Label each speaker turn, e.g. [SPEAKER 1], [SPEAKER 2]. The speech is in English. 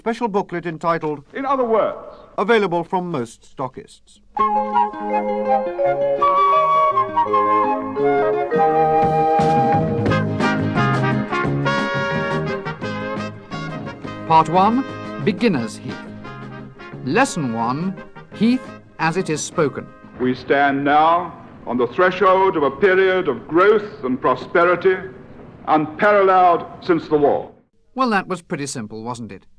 [SPEAKER 1] Special booklet entitled
[SPEAKER 2] In other words,
[SPEAKER 1] Available from most stockists.
[SPEAKER 3] Part 1, Beginner's Heath. Lesson 1, Heath as it is spoken.
[SPEAKER 2] we stand now on the threshold of a period of growth and prosperity unparalleled since the war.
[SPEAKER 3] Well, that was pretty simple, wasn't it?